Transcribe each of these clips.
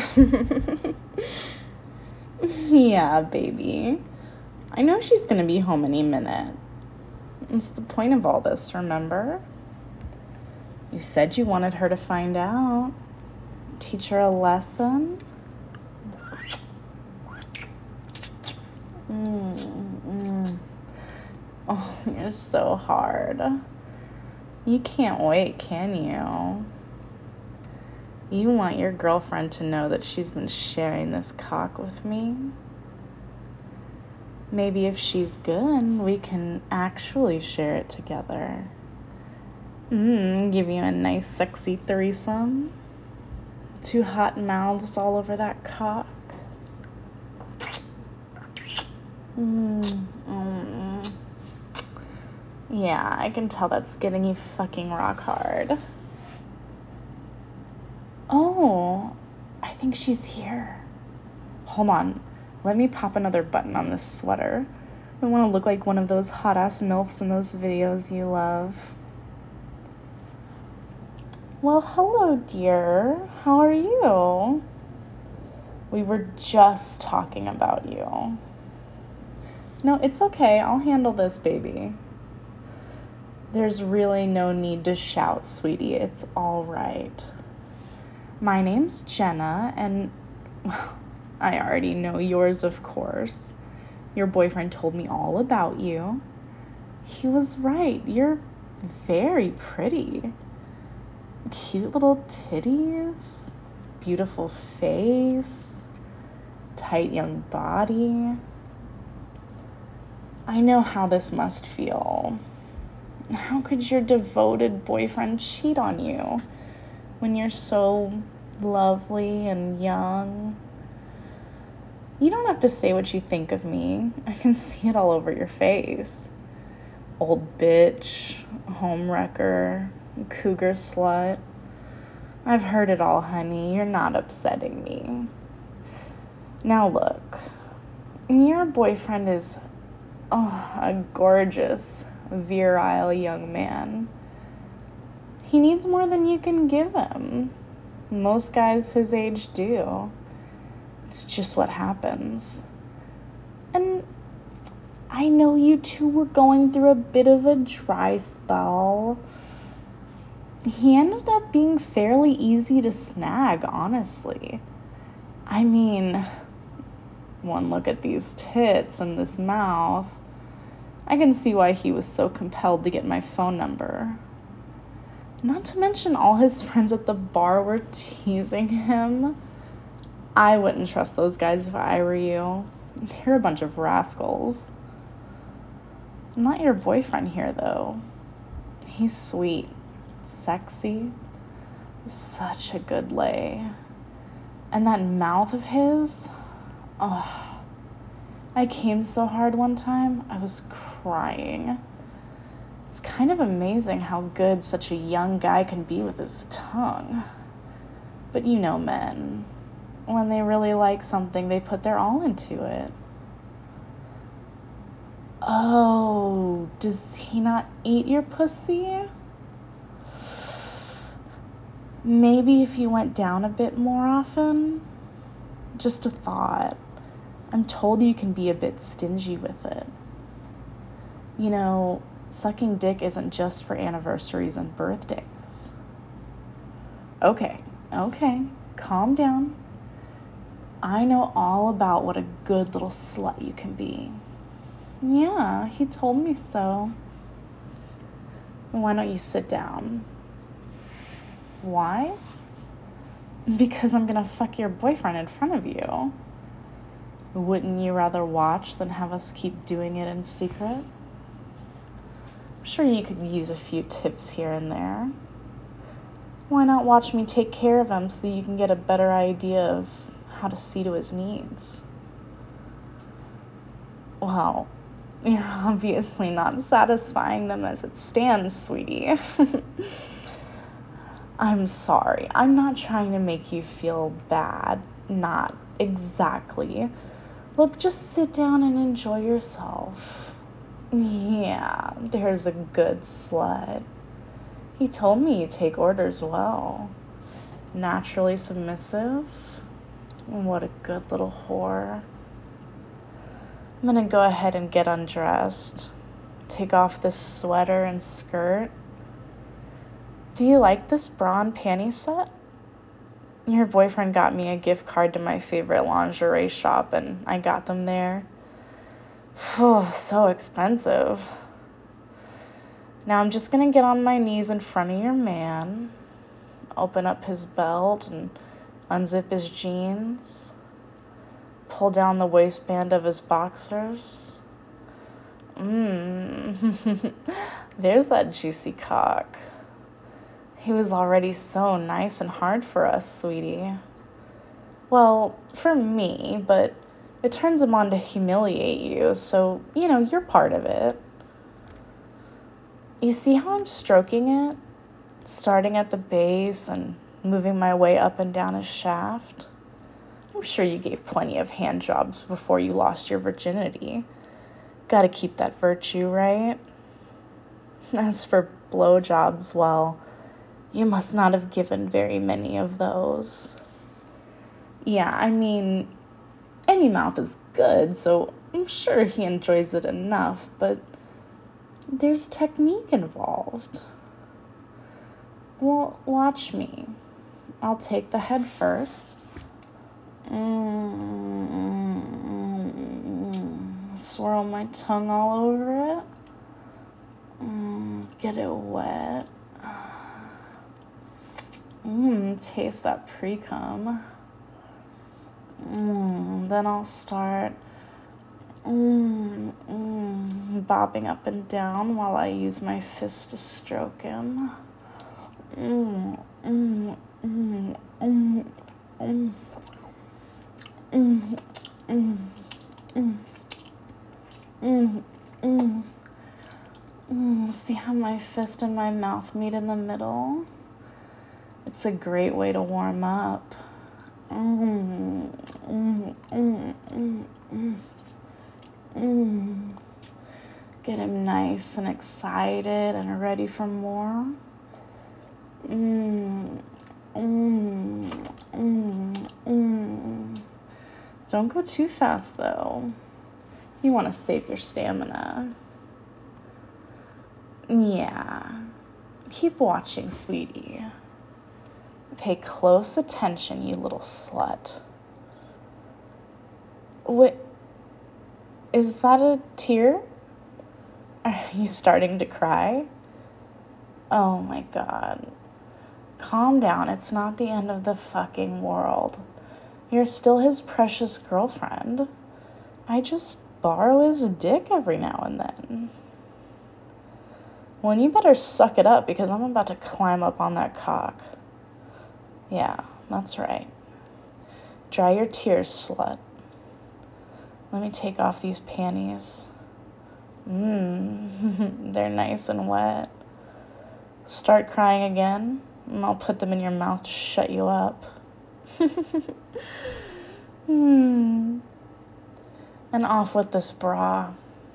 Yeah, baby. I know she's gonna be home any minute. It's the point of all this, remember? You said you wanted her to find out. Teach her a lesson. Oh, you're so hard. You can't wait, can you? You want your girlfriend to know that she's been sharing this cock with me? Maybe if she's good, we can actually share it together. Give you a nice sexy threesome. 2 hot mouths all over that cock. Yeah, I can tell that's getting you fucking rock hard. Oh, I think she's here. Hold on. Let me pop another button on this sweater. I want to look like one of those hot-ass MILFs in those videos you love. Well, hello, dear. How are you? We were just talking about you. No, it's okay. I'll handle this, baby. There's really no need to shout, sweetie. It's all right. My name's Jenna, and well, I already know yours, of course. Your boyfriend told me all about you. He was right. You're very pretty. Cute little titties, beautiful face, tight young body. I know how this must feel. How could your devoted boyfriend cheat on you when you're so lovely and young? You don't have to say what you think of me. I can see it all over your face. Old bitch, homewrecker, cougar slut. I've heard it all, honey. You're not upsetting me. Now look, your boyfriend is a gorgeous, virile young man. He needs more than you can give him. Most guys his age do. It's just what happens. And I know you two were going through a bit of a dry spell. He ended up being fairly easy to snag, honestly. I mean, one look at these tits and this mouth. I can see why he was so compelled to get my phone number. Not to mention all his friends at the bar were teasing him. I wouldn't trust those guys if I were you. They're a bunch of rascals. Not your boyfriend here, though. He's sweet, sexy, such a good lay. And that mouth of his, oh, I came so hard one time, I was crying. It's kind of amazing how good such a young guy can be with his tongue. But you know men. When they really like something, they put their all into it. Oh, does he not eat your pussy? Maybe if you went down a bit more often? Just a thought. I'm told you can be a bit stingy with it. You know, sucking dick isn't just for anniversaries and birthdays. Okay, calm down. I know all about what a good little slut you can be. Yeah, he told me so. Why don't you sit down? Why? Because I'm gonna fuck your boyfriend in front of you. Wouldn't you rather watch than have us keep doing it in secret? I'm sure you could use a few tips here and there. Why not watch me take care of him so that you can get a better idea of how to see to his needs? Well, you're obviously not satisfying them as it stands, sweetie. I'm sorry. I'm not trying to make you feel bad. Not exactly. Look, just sit down and enjoy yourself. Yeah, there's a good slut. He told me you take orders well. Naturally submissive. What a good little whore. I'm gonna go ahead and get undressed. Take off this sweater and skirt. Do you like this bra and panty set? Your boyfriend got me a gift card to my favorite lingerie shop, and I got them there. Oh, so expensive. Now I'm just gonna get on my knees in front of your man, open up his belt and unzip his jeans, pull down the waistband of his boxers. There's that juicy cock. He was already so nice and hard for us, sweetie. Well, for me, but it turns him on to humiliate you, so, you're part of it. You see how I'm stroking it? Starting at the base and moving my way up and down his shaft? I'm sure you gave plenty of hand jobs before you lost your virginity. Gotta keep that virtue, right? As for blowjobs, well, you must not have given very many of those. Yeah, I mean, any mouth is good, so I'm sure he enjoys it enough, but there's technique involved. Well, watch me. I'll take the head first. Swirl my tongue all over it. Get it wet. Taste that pre-cum. Then I'll start bobbing up and down while I use my fist to stroke him. See how my fist and my mouth meet in the middle? It's a great way to warm up. Get him nice and excited and ready for more. Don't go too fast, though. You want to save your stamina. Yeah. Keep watching, sweetie. Pay close attention, you little slut. What? Is that a tear? Are you starting to cry? Oh my God. Calm down. It's not the end of the fucking world. You're still his precious girlfriend. I just borrow his dick every now and then. Well, you better suck it up because I'm about to climb up on that cock. Yeah, that's right. Dry your tears, slut. Let me take off these panties. They're nice and wet. Start crying again, and I'll put them in your mouth to shut you up. And off with this bra.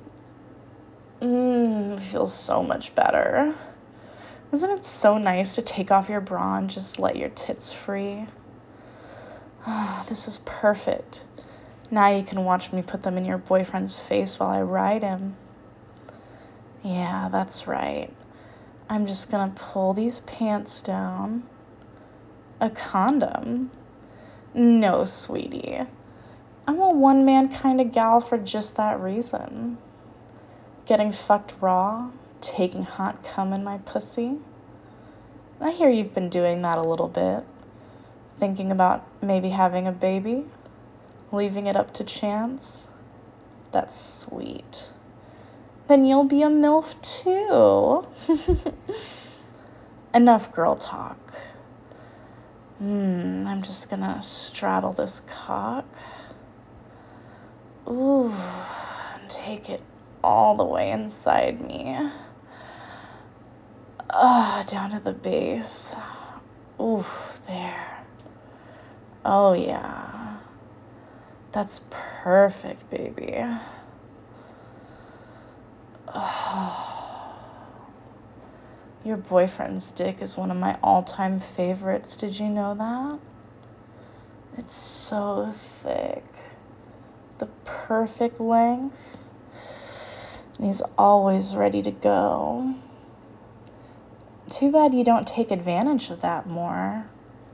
Feels so much better. Isn't it so nice to take off your bra and just let your tits free? This is perfect. Now you can watch me put them in your boyfriend's face while I ride him. Yeah, that's right. I'm just gonna pull these pants down. A condom? No, sweetie. I'm a one-man kind of gal for just that reason. Getting fucked raw, taking hot cum in my pussy. I hear you've been doing that a little bit. Thinking about maybe having a baby? Leaving it up to chance? That's sweet. Then you'll be a MILF too. Enough girl talk. I'm just gonna straddle this cock. Ooh, and take it all the way inside me. Down to the base. Ooh, there. Oh yeah. That's perfect, baby. Oh. Your boyfriend's dick is one of my all-time favorites. Did you know that? It's so thick. The perfect length. And he's always ready to go. Too bad you don't take advantage of that more.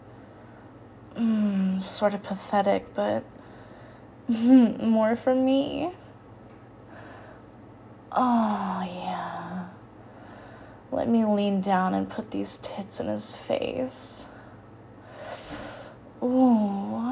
Sort of pathetic, but more for me. Oh, yeah. Let me lean down and put these tits in his face. Ooh.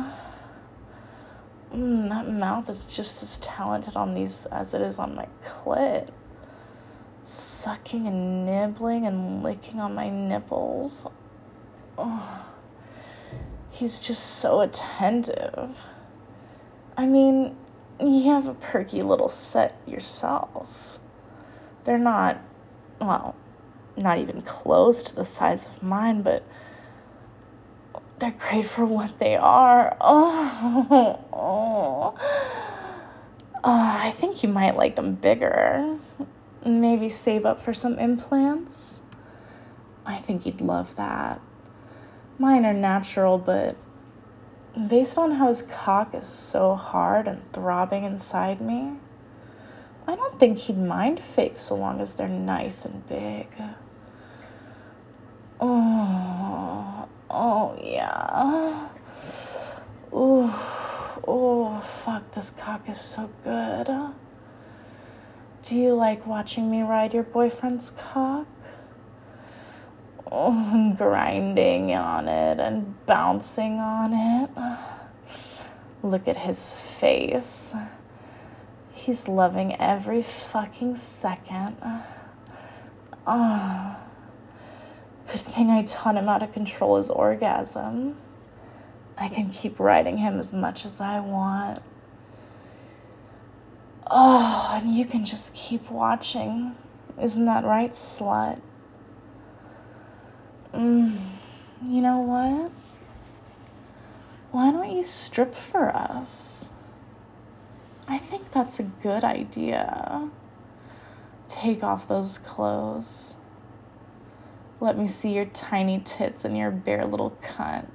That mouth is just as talented on these as it is on my clit. Sucking and nibbling and licking on my nipples. Oh. He's just so attentive. I mean, you have a perky little set yourself. They're not, well, not even close to the size of mine, but they're great for what they are. I think you might like them bigger. Maybe save up for some implants. I think you'd love that. Mine are natural, but based on how his cock is so hard and throbbing inside me, I don't think he'd mind fake so long as they're nice and big. Oh yeah. Oh, fuck, this cock is so good. Do you like watching me ride your boyfriend's cock? Oh, grinding on it and bouncing on it. Look at his face. He's loving every fucking second. Good thing I taught him how to control his orgasm. I can keep riding him as much as I want. And you can just keep watching. Isn't that right, slut? You know what? Why don't you strip for us? I think that's a good idea. Take off those clothes. Let me see your tiny tits and your bare little cunt.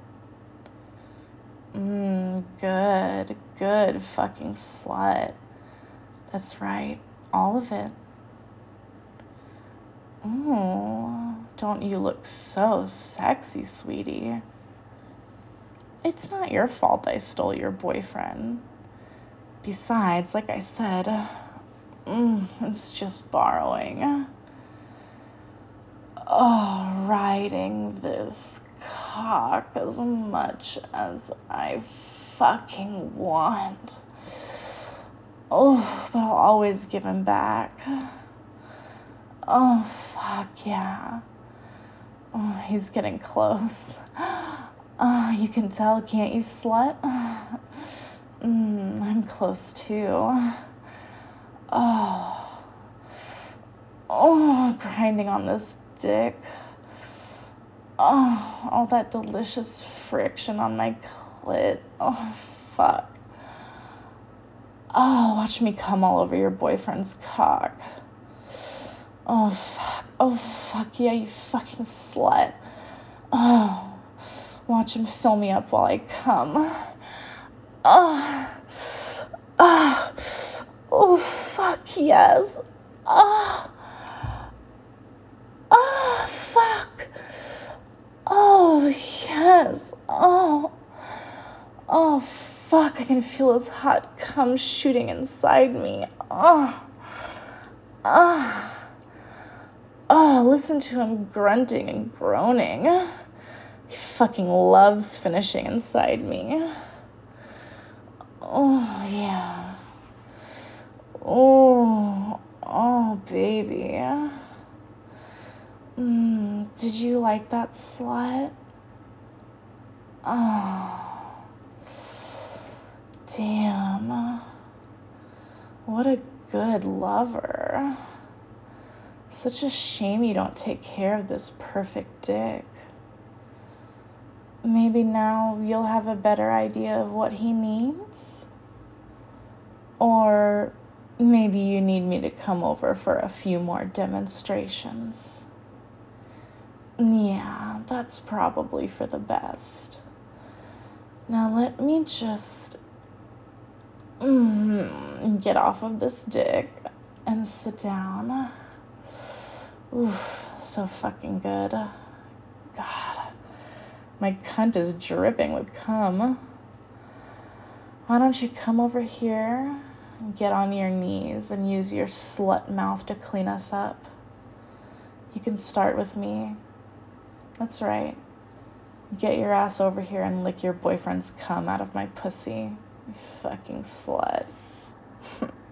Good fucking slut. That's right, all of it. Don't you look so sexy, sweetie? It's not your fault I stole your boyfriend. Besides, like I said, it's just borrowing. Riding this cock as much as I fucking want. But I'll always give him back. Fuck yeah. He's getting close. You can tell, can't you, slut? I'm close too. Grinding on this dick. All that delicious friction on my clit. Fuck. Watch me come all over your boyfriend's cock. Fuck yeah, you fucking slut. Watch him fill me up while I come. Fuck yes. Fuck. Yes. Fuck, I can feel his hot cum shooting inside me. Listen to him grunting and groaning. He fucking loves finishing inside me. Yeah. Baby. Did you like that, slut? Damn. What a good lover. Such a shame you don't take care of this perfect dick. Maybe now you'll have a better idea of what he needs? Or maybe you need me to come over for a few more demonstrations. Yeah, that's probably for the best. Now let me just get off of this dick and sit down. Ooh, so fucking good. God, my cunt is dripping with cum. Why don't you come over here and get on your knees and use your slut mouth to clean us up? You can start with me. That's right. Get your ass over here and lick your boyfriend's cum out of my pussy. You fucking slut.